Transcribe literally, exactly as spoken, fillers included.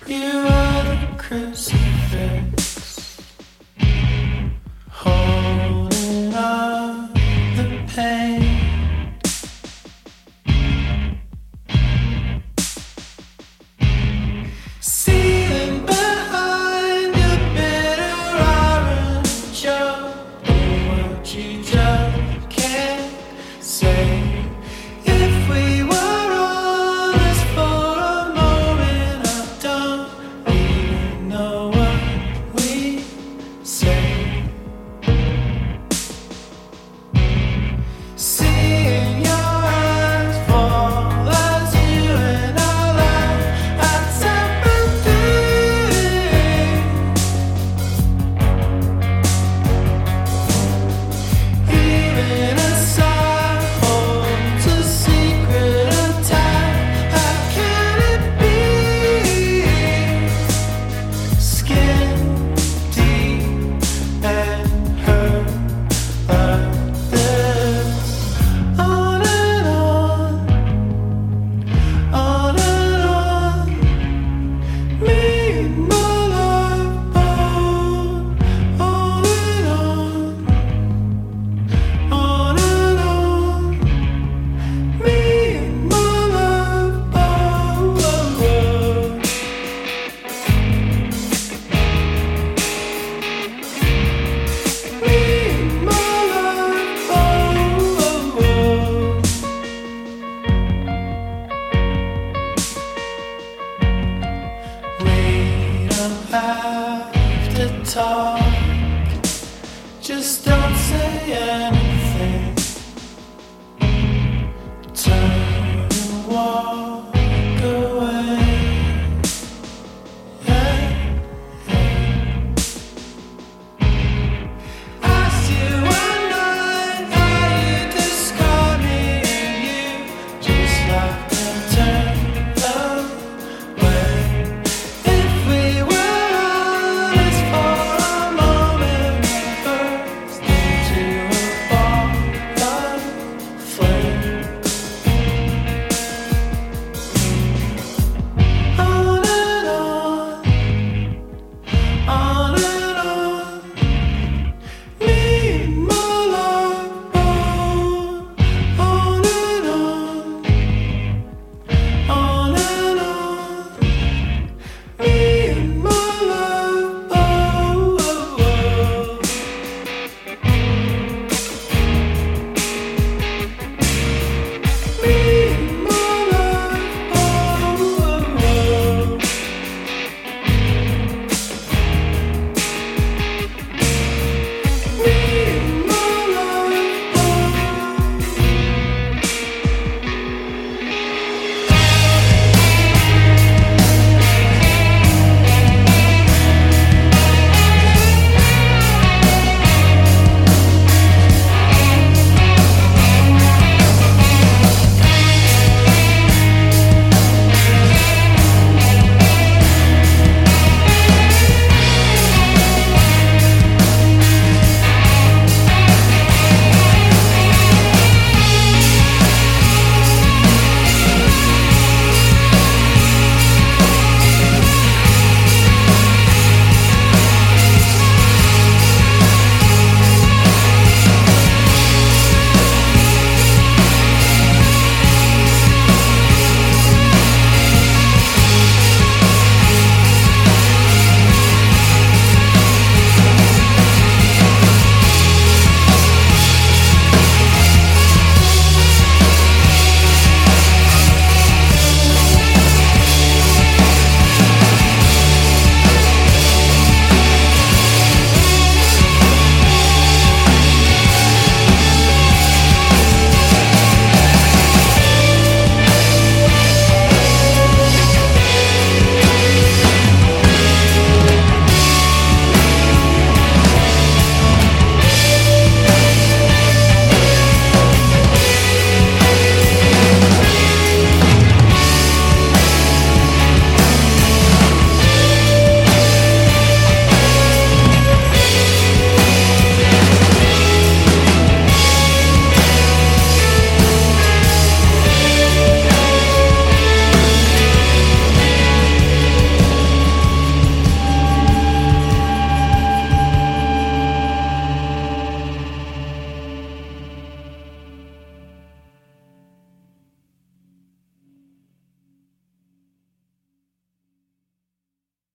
You are the crucifix, holding up the pain. Seeing behind your bitter orange, oh, what you just can't say. If we were honest for a moment, I don't even know what we say. Seeing your eyes fall as you and I laugh at sympathy. Even a sigh holds a secret attack. How can it be? Skin deep and hurt like this. On and on, on and on. Me and my love boat. On and on, on and on. Me and my love boat. Me and my love boat. We don't have to talk, just don't say anything.